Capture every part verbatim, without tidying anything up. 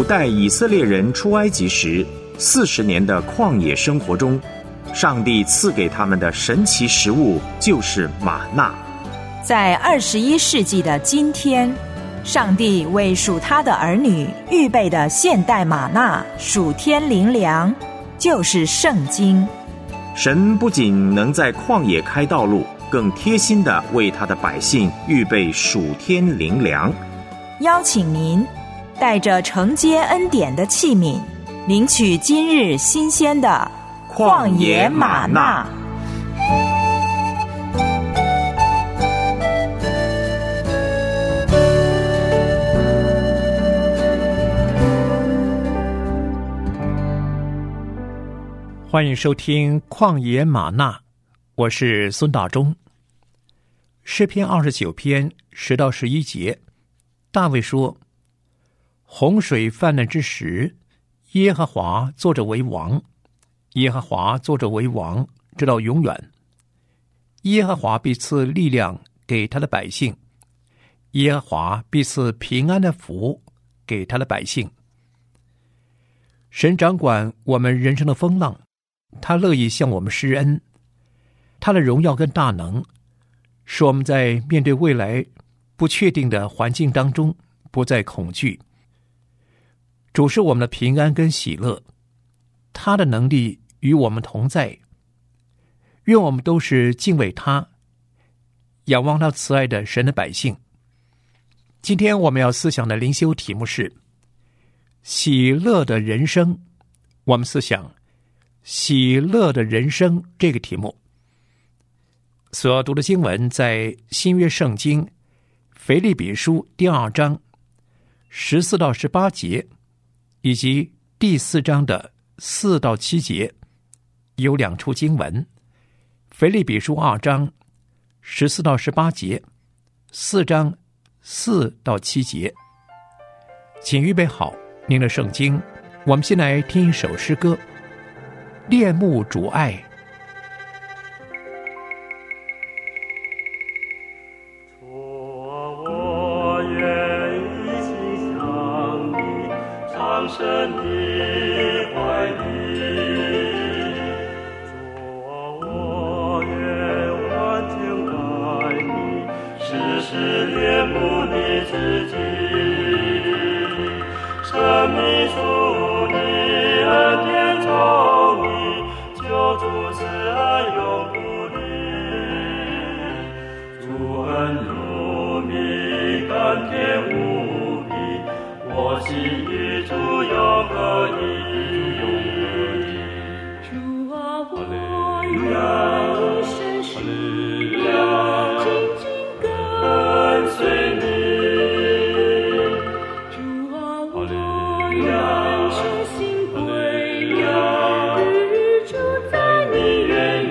古代以色列人出埃及时四十年的旷野生活中，上帝赐给他们的神奇食物就是玛纳。 在二十一世纪的今天，上帝为属他的儿女预备的现代玛纳属天灵粮，就是圣经。 神不仅能在旷野开道路，更贴心地为他的百姓预备属天灵粮。 邀请您带着承接恩典的器皿，领取今日新鲜的旷野玛纳。 欢迎收听旷野玛纳，我是孙大中。诗篇二十九篇十到十一节，大卫说：洪水泛滥之时，耶和华坐着为王，耶和华坐着为王，直到永远。耶和华必赐力量给他的百姓，耶和华必赐平安的福给他的百姓。神掌管我们人生的风浪，他乐意向我们施恩，他的荣耀跟大能使我们在面对未来不确定的环境当中不再恐惧。主是我们的平安跟喜乐，他的能力与我们同在。愿我们都是敬畏他，仰望他慈爱的神的百姓。今天我们要思想的灵修题目是喜乐的人生。我们思想喜乐的人生这个题目，所要读的经文在新约圣经腓立比书第二章十四到十八节，以及第四章的四到七节，有两处经文。腓立比书二章十四到十八节，四章四到七节。请预备好您的圣经，我们先来听一首诗歌，恋慕主爱。 我愿一心向你，藏身你怀里。主，我愿完全爱你，时时恋慕你自己。生命属你，恩典从你，救主慈爱永不离。主恩如蜜，甘甜无比，我心与主永合一。 主啊，我愿一生侍奉，紧紧跟随你。主啊，我愿全心归仰，日日住在你院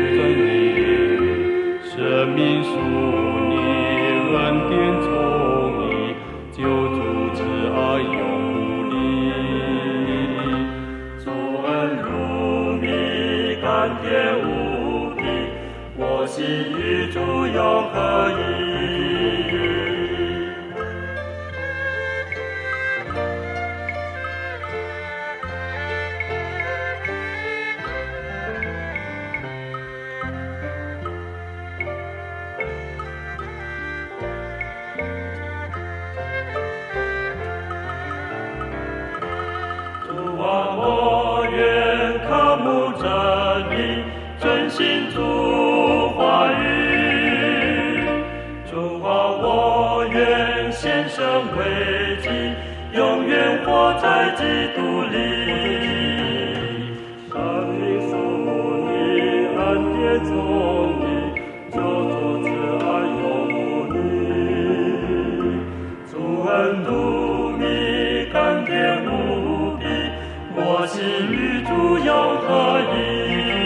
宇。 生命属你，恩典从你，救主慈爱永不离。主恩如蜜，甘甜无比，我心与主永合一。信主话语，主啊，我愿献身为祭，永远活在基督里。生命属你，恩典从你，救主慈爱永不离。主恩如蜜，甘甜无比，我心与主永合一。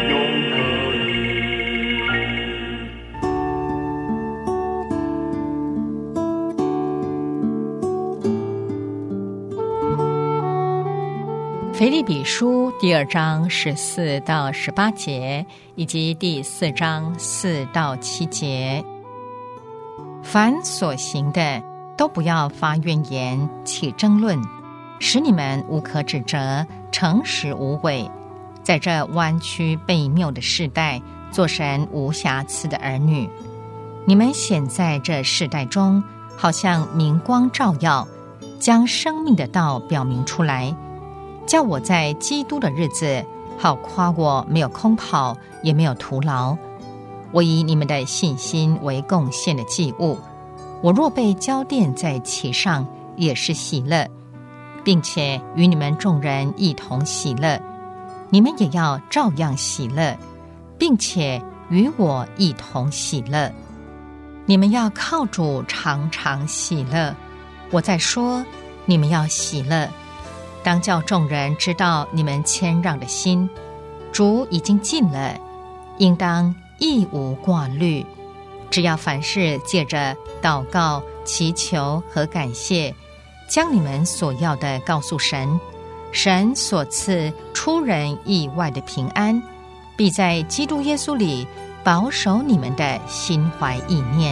腓立比书第二章十四到十八节，以及第四章四到七节。凡所行的，都不要发怨言，起争论， 使你们无可指责，诚实无伪，在这弯曲悖谬的世代，做神无瑕疵的儿女。你们显在这世代中，好像明光照耀，将生命的道表明出来，叫我在基督的日子，好夸我没有空跑，也没有徒劳。我以你们的信心为贡献的祭物，我若被交奠在其上，也是喜乐，并且与你们众人一同喜乐。你们也要照样喜乐，并且与我一同喜乐。你们要靠主常常喜乐。我在说，你们要喜乐，当叫众人知道你们谦让的心。主已经近了，应当亦无挂虑。只要凡事借着祷告、祈求和感谢，将你们所要的告诉神，神所赐出人意外的平安，必在基督耶稣里保守你们的心怀意念。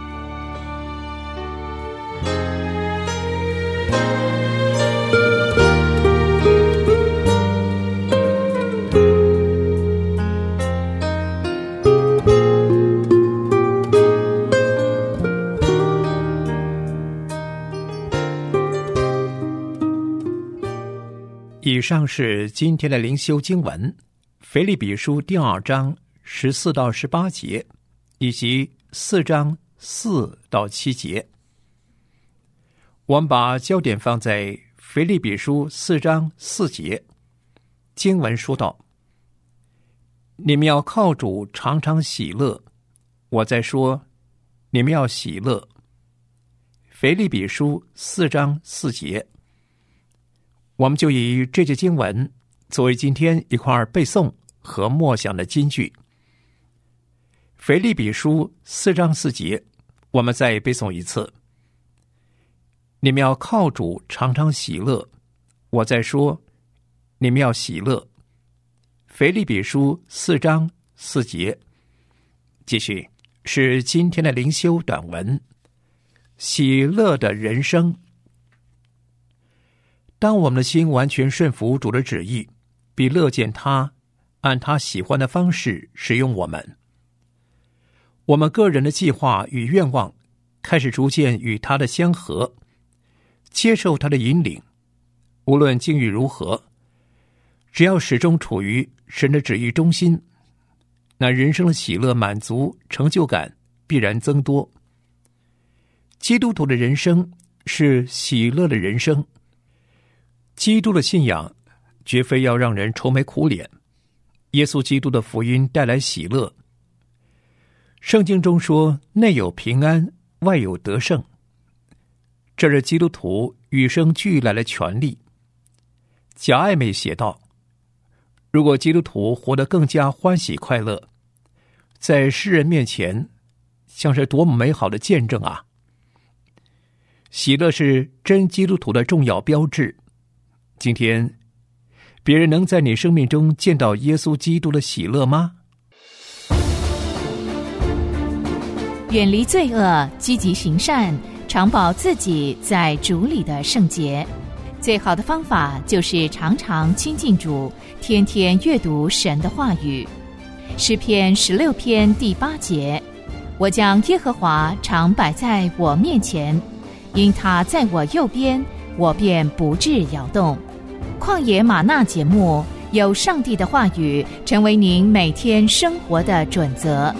以上是今天的灵修经文，腓立比书第二章十四到十八节，以及四章四到七节。我们把焦点放在腓立比书四章四节，经文说道：你们要靠主常常喜乐。我在说，你们要喜乐。腓立比书四章四节。我们就以这节经文作为今天一块背诵和默想的金句。腓立比书四章四节，我们再背诵一次：你们要靠主常常喜乐。我在说，你们要喜乐。腓立比书四章四节。继续是今天的灵修短文，喜乐的人生。当我们的心完全顺服主的旨意，必乐见他按他喜欢的方式使用我们。我们个人的计划与愿望开始逐渐与他的相合，接受他的引领。无论境遇如何，只要始终处于神的旨意中心，那人生的喜乐、满足、成就感必然增多。基督徒的人生是喜乐的人生。基督的信仰绝非要让人愁眉苦脸，耶稣基督的福音带来喜乐。圣经中说，内有平安，外有得胜，这是基督徒与生俱来的权利。贾爱美写道，如果基督徒活得更加欢喜快乐，在世人面前像是多么美好的见证啊！喜乐是真基督徒的重要标志。今天，别人能在你生命中见到耶稣基督的喜乐吗？ 远离罪恶，积极行善，常保自己在主里的圣洁。最好的方法就是常常亲近主，天天阅读神的话语。诗篇十六篇第八节：我将耶和华常摆在我面前，因他在我右边，我便不致摇动。旷野吗哪节目，有上帝的话语成为您每天生活的准则。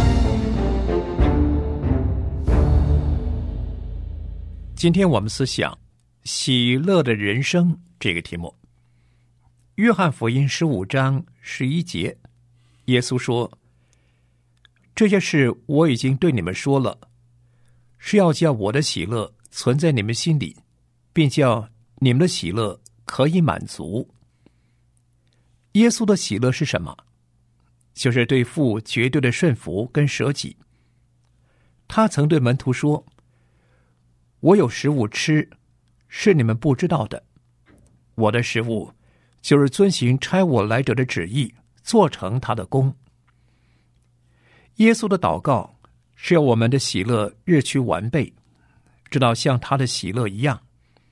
今天我们思想喜乐的人生这个题目。约翰福音十五章十一节，耶稣说：这些事我已经对你们说了，是要叫我的喜乐存在你们心里，并叫你们的喜乐可以满足。耶稣的喜乐是什么？就是对父绝对的顺服跟舍己。他曾对门徒说：我有食物吃，是你们不知道的。我的食物就是遵行差我来者的旨意，做成他的功。耶稣的祷告是要我们的喜乐日趋完备，直到像他的喜乐一样。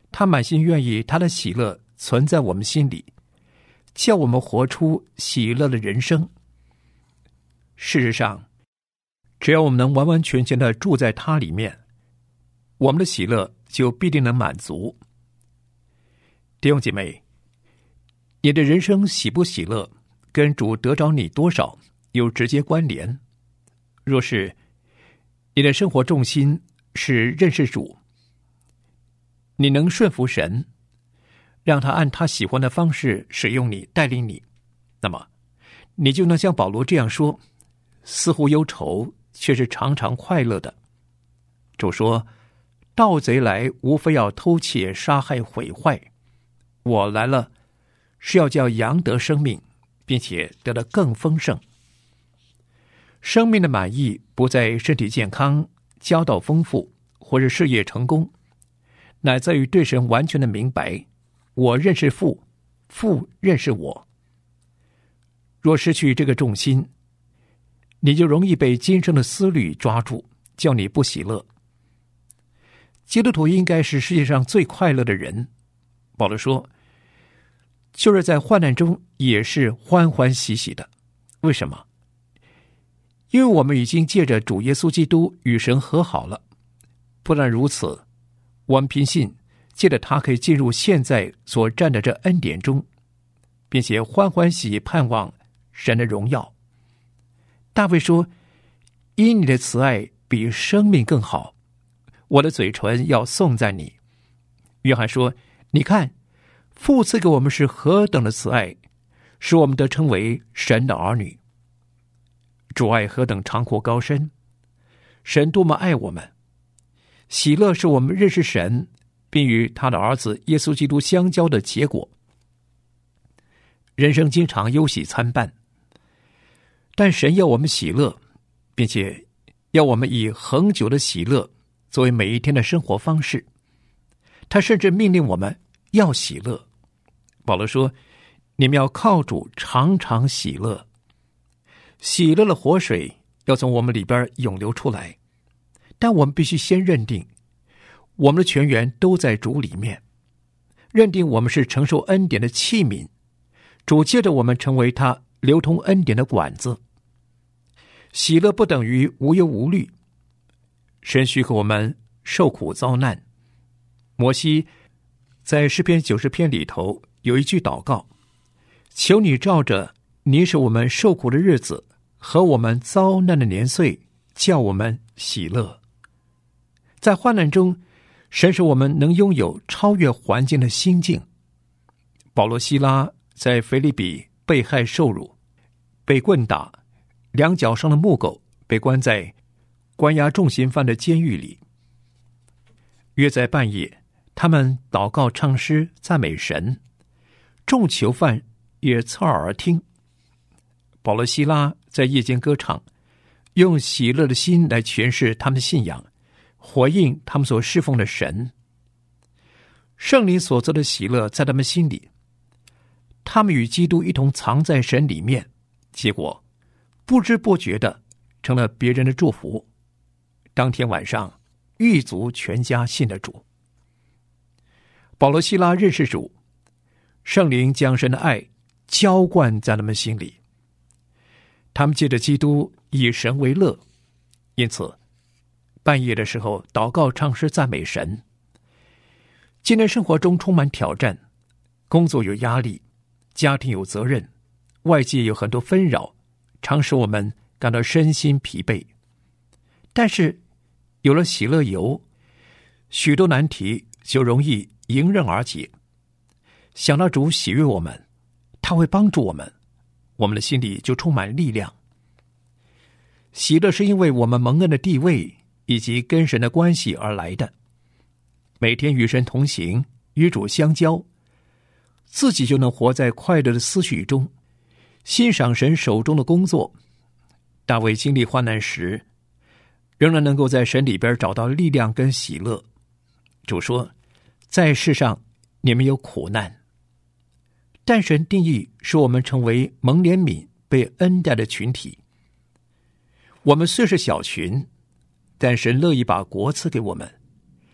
他满心愿意他的喜乐存在我们心里，叫我们活出喜乐的人生。事实上，只要我们能完完全全的住在他里面，我们的喜乐就必定能满足。弟兄姐妹，你的人生喜不喜乐，跟主得着你多少有直接关联。若是你的生活重心是认识主，你能顺服神，让他按他喜欢的方式使用你，带领你，那么你就能像保罗这样说，似乎忧愁，却是常常快乐的。主说，盗贼来无非要偷窃、杀害、毁坏，我来了是要叫羊得生命，并且得得更丰盛。生命的满意不在身体健康、交道丰富或者事业成功，乃在于对神完全的明白，我认识父，父认识我。若失去这个重心，你就容易被今生的思虑抓住，叫你不喜乐。基督徒应该是世界上最快乐的人。保罗说，就是在患难中也是欢欢喜喜的。为什么？因为我们已经借着主耶稣基督与神和好了。不但如此，我们凭信借着他可以进入现在所站的这恩典中，并且欢欢喜喜盼望神的荣耀。大卫说，因你的慈爱比生命更好，我的嘴唇要颂赞你。约翰说，你看，父赐给我们是何等的慈爱，使我们得称为神的儿女。主爱何等长阔高深，神多么爱我们。喜乐是我们认识神，并与他的儿子耶稣基督相交的结果。人生经常忧喜参半，但神要我们喜乐，并且要我们以恒久的喜乐作为每一天的生活方式。他甚至命令我们要喜乐。保罗说，你们要靠主常常喜乐。喜乐的活水要从我们里边涌流出来，但我们必须先认定我们的泉源都在主里面，认定我们是承受恩典的器皿，主借着我们成为他流通恩典的管子。喜乐不等于无忧无虑，神许可我们受苦遭难。摩西在诗篇九十篇里头有一句祷告，求你照着你使我们受苦的日子和我们遭难的年岁，叫我们喜乐。在患难中，神使我们能拥有超越环境的心境。保罗西拉在腓立比被害受辱，被棍打，两脚上的木狗，被关在关押重刑犯的监狱里。约在半夜，他们祷告唱诗赞美神，众囚犯也侧耳而听。保罗西拉在夜间歌唱，用喜乐的心来诠释他们的信仰，回应他们所侍奉的神。圣灵所做的喜乐在他们心里，他们与基督一同藏在神里面，结果不知不觉的成了别人的祝福。当天晚上，狱卒全家信了主。保罗西拉认识主，圣灵将神的爱浇灌在他们心里，他们借着基督以神为乐，因此半夜的时候祷告唱诗赞美神。今天生活中充满挑战，工作有压力，家庭有责任，外界有很多纷扰，常使我们感到身心疲惫。但是有了喜乐油，许多难题就容易迎刃而解。想到主喜悦我们，他会帮助我们，我们的心里就充满力量。喜乐是因为我们蒙恩的地位以及跟神的关系而来的。每天与神同行，与主相交，自己就能活在快乐的思绪中，欣赏神手中的工作。大卫经历患难时，仍然能够在神里边找到力量跟喜乐。主说，在世上你们有苦难，但神定义使我们成为蒙怜悯被恩待的群体。我们虽是小群，但神乐意把国赐给我们，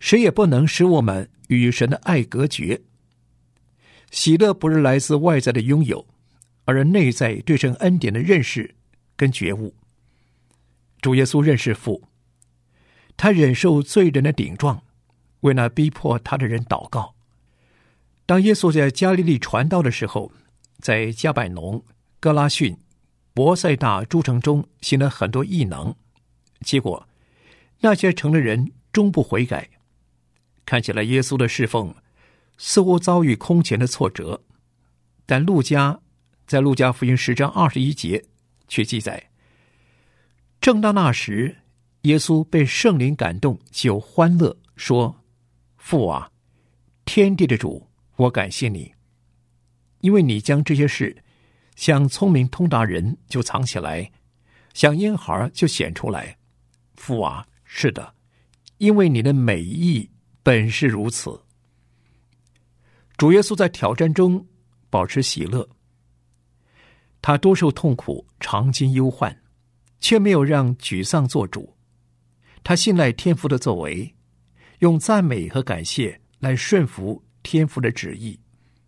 谁也不能使我们与神的爱隔绝。喜乐不是来自外在的拥有，而是内在对神恩典的认识跟觉悟。主耶稣认识父，他忍受罪人的顶撞，为那逼迫他的人祷告。当耶稣在加利利传道的时候，在加百农、哥拉汛、伯赛大诸城中行了很多异能，结果那些城的人终不悔改。看起来耶稣的侍奉似乎遭遇空前的挫折，但路加在路加福音十章二十一节却记载，正当那时，耶稣被圣灵感动，就欢乐说：父啊，天地的主，我感谢你，因为你将这些事向聪明通达人就藏起来，向婴孩就显出来。父啊，是的，因为你的美意本是如此。主耶稣在挑战中保持喜乐，他多受痛苦，常经忧患，却没有让沮丧做主。他信赖天父的作为，用赞美和感谢来顺服天父的旨意。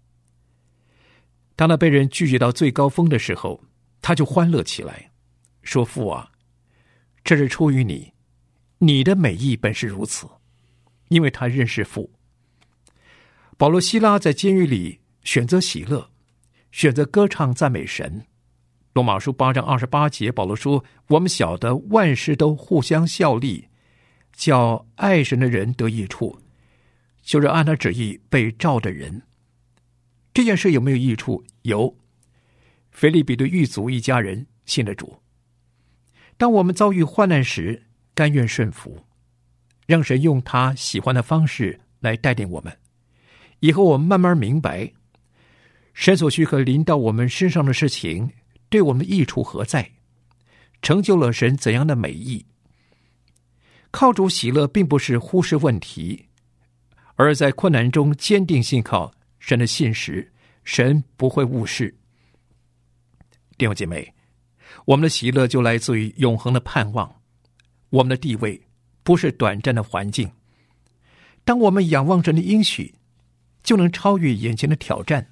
当他被人拒绝到最高峰的时候，他就欢乐起来，说：父啊，这是出于你，你的美意本是如此。因为他认识父。保罗、西拉在监狱里选择喜乐，选择歌唱赞美神。罗马书八章二十八节，保罗说：我们晓得万事都互相效力，叫爱神的人得益处，就是按他旨意被召的人。这件事有没有益处？有。腓立比的狱卒一家人信了主。当我们遭遇患难时，甘愿顺服，让神用他喜欢的方式来带领我们。以后我们慢慢明白，神所许可临到我们身上的事情对我们益处何在，成就了神怎样的美意。靠主喜乐并不是忽视问题，而在困难中坚定信靠神的信实，神不会误事。弟兄姐妹，我们的喜乐就来自于永恒的盼望。我们的地位不是短暂的环境，当我们仰望神的应许，就能超越眼前的挑战。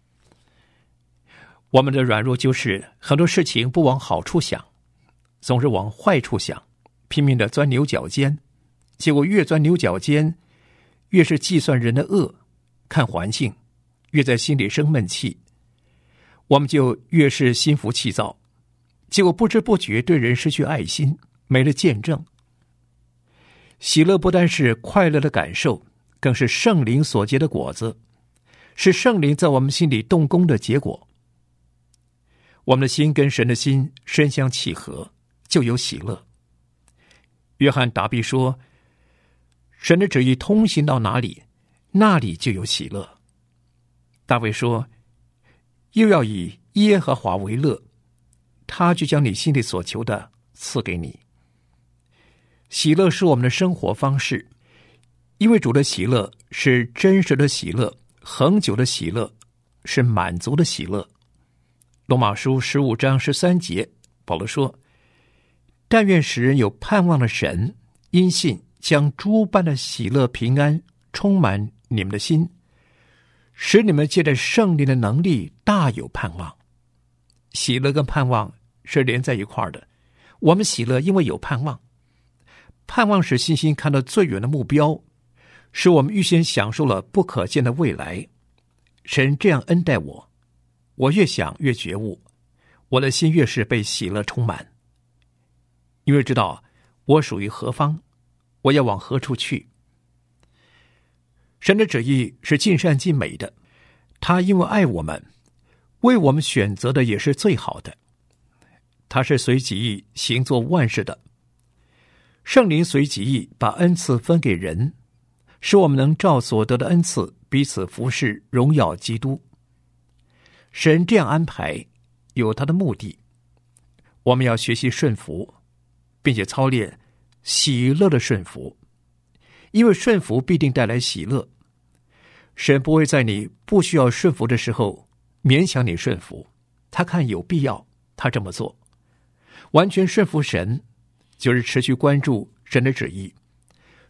我们的软弱就是很多事情不往好处想，总是往坏处想，拼命的钻牛角尖，结果越钻牛角尖，越是计算人的恶，看环境，越在心里生闷气，我们就越是心浮气躁，结果不知不觉对人失去爱心，没了见证。喜乐不单是快乐的感受，更是圣灵所结的果子，是圣灵在我们心里动工的结果。我们的心跟神的心深相契合，就有喜乐。约翰答毕说，神的旨意通行到哪里，那里就有喜乐。大卫说，又要以耶和华为乐，他就将你心里所求的赐给你。喜乐是我们的生活方式，因为主的喜乐是真实的喜乐，恒久的喜乐，是满足的喜乐。罗马书十五章十三节，保罗说，但愿使人有盼望的神，因信将诸般的喜乐平安充满你们的心，使你们借着圣灵的能力大有盼望。喜乐跟盼望是连在一块儿的，我们喜乐因为有盼望，盼望使信心看到最远的目标，使我们预先享受了不可见的未来。神这样恩待我，我越想越觉悟，我的心越是被喜乐充满。因为知道我属于何方，我要往何处去。神的旨意是尽善尽美的，他因为爱我们，为我们选择的也是最好的。他是随己意行作万事的。圣灵随己意把恩赐分给人，使我们能照所得的恩赐彼此服侍，荣耀基督。神这样安排有他的目的，我们要学习顺服，并且操练喜乐的顺服，因为顺服必定带来喜乐。神不会在你不需要顺服的时候勉强你顺服，他看有必要，他这么做。完全顺服神，就是持续关注神的旨意，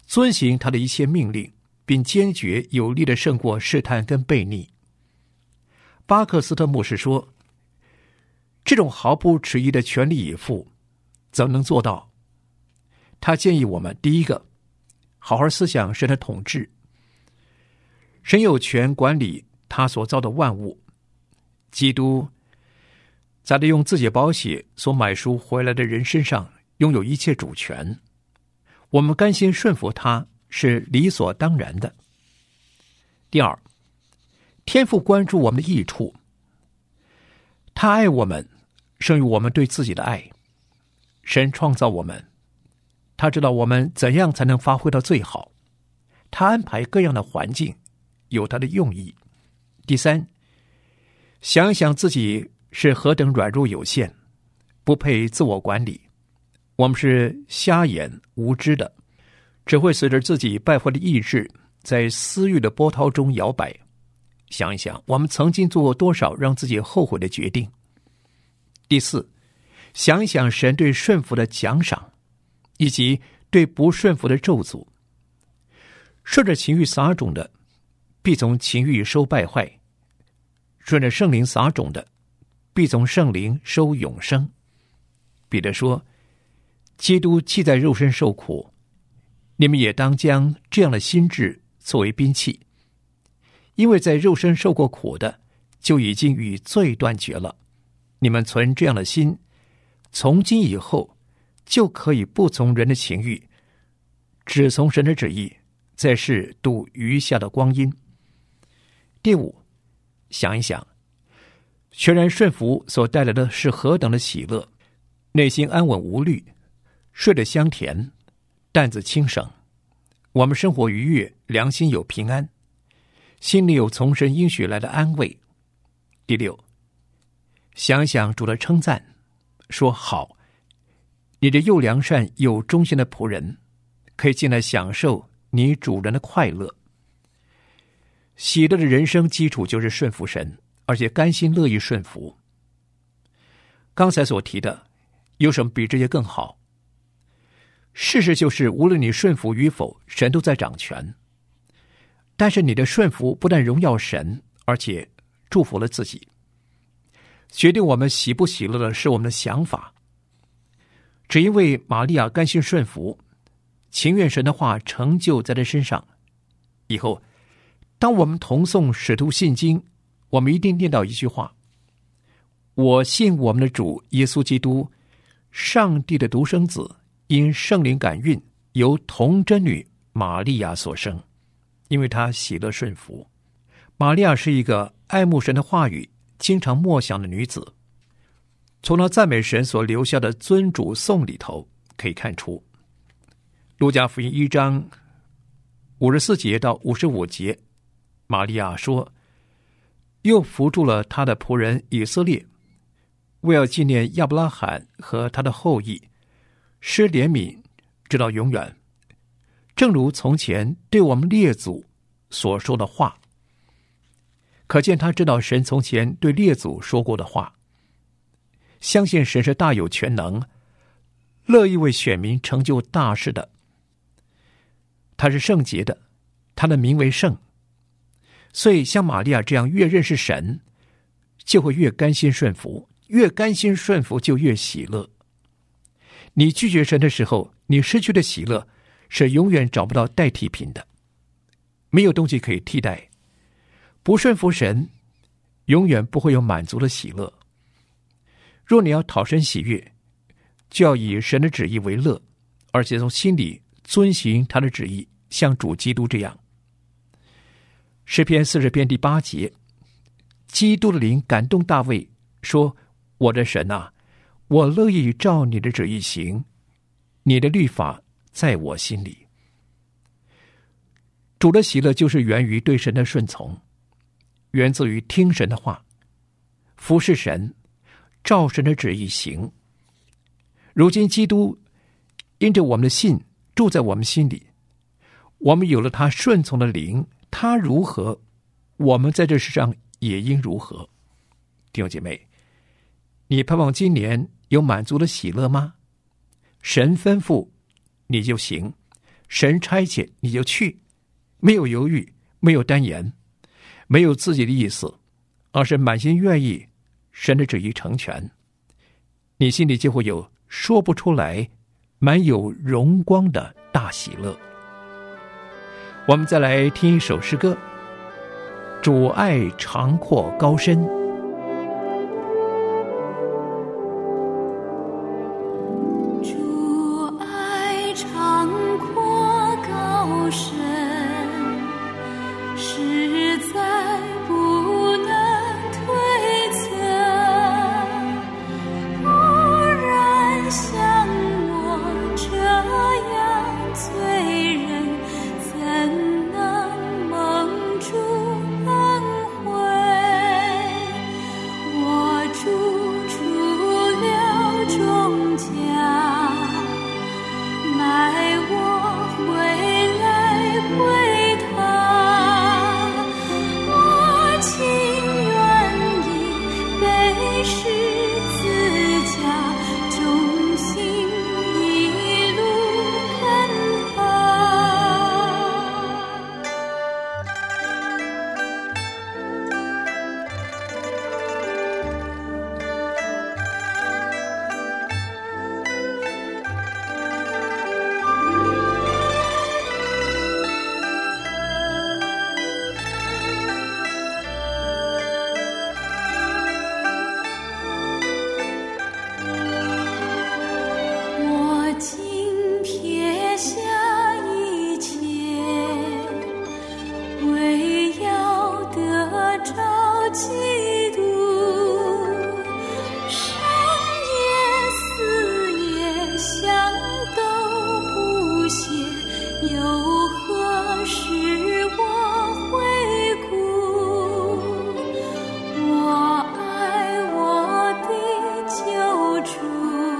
遵行他的一切命令，并坚决有力的胜过试探跟悖逆。巴克斯特牧师说，这种毫不迟疑的全力以赴怎能做到？他建议我们，第一个，好好思想神的统治。神有权管理他所造的万物，基督在利用自己的宝血所买赎回来的人身上拥有一切主权，我们甘心顺服他是理所当然的。第二，天父关注我们的益处，他爱我们胜于我们对自己的爱。神创造我们，他知道我们怎样才能发挥到最好，他安排各样的环境有他的用意。第三，想一想自己是何等软弱有限，不配自我管理，我们是瞎眼无知的，只会随着自己败坏的意志在私欲的波涛中摇摆。想一想我们曾经做过多少让自己后悔的决定。第四，想一想神对顺服的奖赏，以及对不顺服的咒诅。顺着情欲撒种的，必从情欲收败坏；顺着圣灵撒种的，必从圣灵收永生。彼得说，基督既在肉身受苦，你们也当将这样的心志作为兵器，因为在肉身受过苦的，就已经与罪断绝了。你们存这样的心，从今以后就可以不从人的情欲，只从神的旨意，在世度余下的光阴。第五，想一想，全然顺服所带来的是何等的喜乐，内心安稳无虑，睡得香甜，担子轻省，我们生活愉悦，良心有平安，心里有从神应许来的安慰。第六，想一想主的称赞，说好，你这又良善又忠心的仆人，可以进来享受你主人的快乐。喜乐的人生基础就是顺服神，而且甘心乐意顺服。刚才所提的，有什么比这些更好？事实就是，无论你顺服与否，神都在掌权。但是你的顺服不但荣耀神，而且祝福了自己。决定我们喜不喜乐的是我们的想法。只因为玛利亚甘心顺服，情愿神的话成就在他身上。以后当我们同诵使徒信经，我们一定念到一句话：我信我们的主耶稣基督，上帝的独生子，因圣灵感孕，由童贞女玛利亚所生。因为他喜乐顺服。玛利亚是一个爱慕神的话语，经常默想的女子。从她赞美神所留下的尊主颂里头可以看出，路加福音一章五十四节到五十五节，玛利亚说，又扶助了他的仆人以色列，为要纪念亚伯拉罕和他的后裔，施怜悯直到永远，正如从前对我们列祖所说的话。可见他知道神从前对列祖说过的话，相信神是大有全能，乐意为选民成就大事的。他是圣洁的，他的名为圣。所以像玛利亚这样越认识神，就会越甘心顺服，越甘心顺服就越喜乐。你拒绝神的时候，你失去的喜乐是永远找不到代替品的，没有东西可以替代。不顺服神，永远不会有满足的喜乐。若你要讨神喜悦，就要以神的旨意为乐，而且从心里遵行他的旨意，像主基督这样。诗篇四十篇第八节，基督的灵感动大卫，说，我的神啊，我乐意照你的旨意行，你的律法在我心里。主的喜乐就是源于对神的顺从，源自于听神的话，服侍神，照神的旨意行。如今基督因着我们的信住在我们心里，我们有了他顺从的灵，他如何，我们在这世上也应如何。弟兄姐妹，你盼望今年有满足的喜乐吗？神吩咐你就行， 神差遣你就去，没有犹豫，没有单言，没有自己的意思，而是满心愿意神的旨意成全，你心里就会有说不出来满有荣光的大喜乐。我们再来听一首诗歌，主爱长阔高深。 主爱长阔高深，实在不能推测，不然像我这样罪人，怎能蒙主恩惠？我主除了庄稼，买我回来归他，我情愿意背十字架，忠心一路跟他。我竟撇下一切，为要得着基督，生也死也想都不屑，又何时我回顾？我爱我的救主，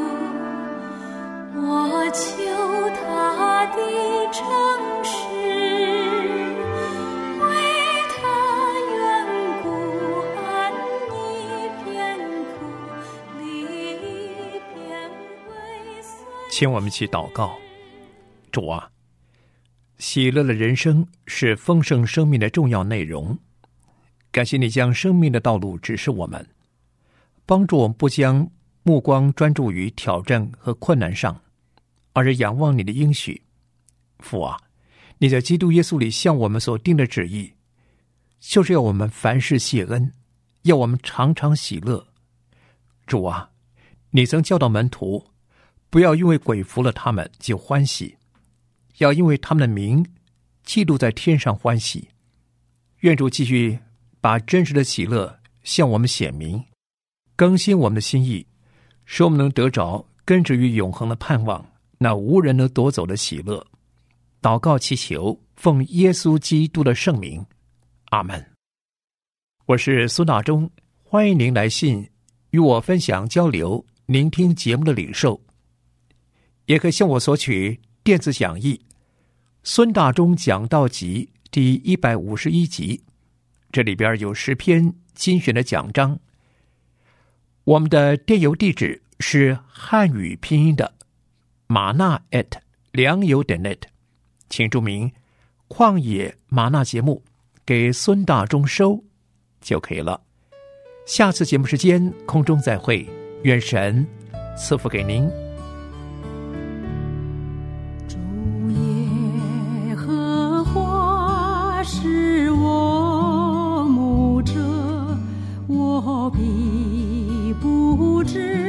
我求他的诚实，为他缘故，安逸偏苦，离偏为随。 请我们一起祷告。主啊，喜乐的人生是丰盛生命的重要内容，感谢你将生命的道路指示我们，帮助我们不将目光专注于挑战和困难上，而是仰望你的应许。父啊，你在基督耶稣里向我们所定的旨意，就是要我们凡事谢恩，要我们常常喜乐。主啊，你曾教导门徒，不要因为鬼服了他们就欢喜，要因为他们的名记录在天上欢喜。愿主继续把真实的喜乐向我们显明，更新我们的心意，使我们能得着根植于永恒的盼望，那无人能夺走的喜乐。祷告祈求，奉耶稣基督的圣名，阿们。我是苏大忠，欢迎您来信与我分享交流您听节目的领受，也可以向我索取电子讲义孙大中讲道集第一百五十一集，这里边有十篇精选的讲章。我们的电邮地址是汉语拼音的玛纳 at 良友点 net， 请注明旷野玛纳节目给孙大中收就可以了。下次节目时间空中再会，愿神赐福给您。 主耶和华是我牧者，我必不致